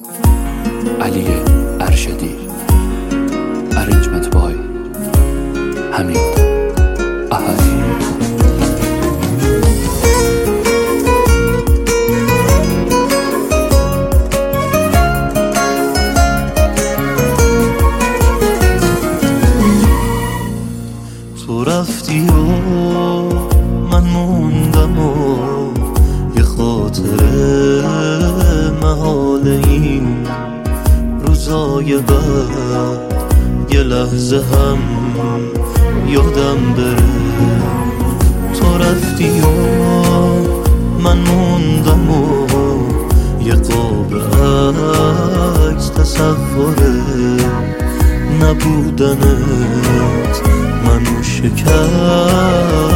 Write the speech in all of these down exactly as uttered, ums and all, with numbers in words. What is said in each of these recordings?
علی ارشدی. Arrangement by حمید احدی. تو رفتی و من موندم و یه خاطره محال این روزای بعد یه لحظه هم یادم بره. تو رفتی و من موندم و یه قاب عکس تصوره نبودنت منو شکست.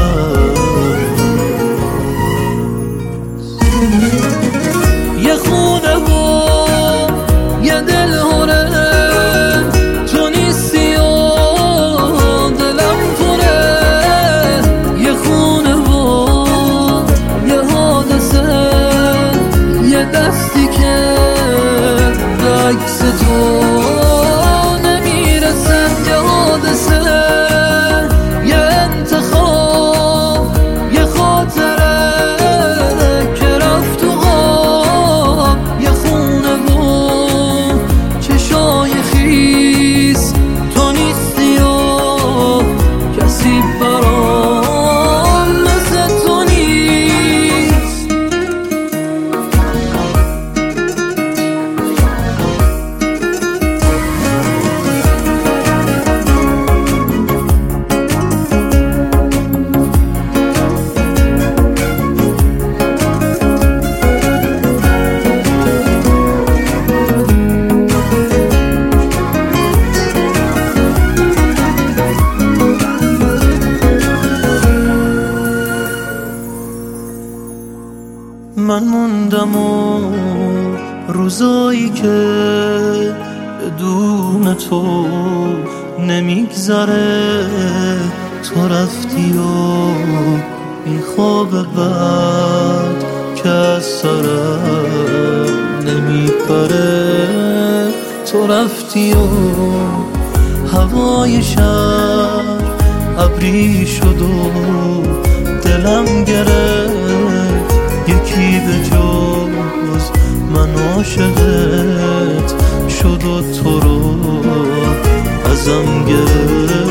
یه خونه و یه دل هره تو نیستی و دلم پره. یه خونه و یه حادثه یه دستی که به عکس تو نمیرسه. یه حادثه یه انتخاب یه خاطره که رفت و غاب. یه خونه و چشای خیس تو نیستی و کسی برام مثل تو نیست. من موندم و روزایی که بدون تو نمیگذره. تو رفتی و این خواب بعد که از سرم نمیپره. تو رفتی و هوای شهر ابری شد و دلم گرفت. یکی به جز من عاشقت شد و تو رو ازم گرفت.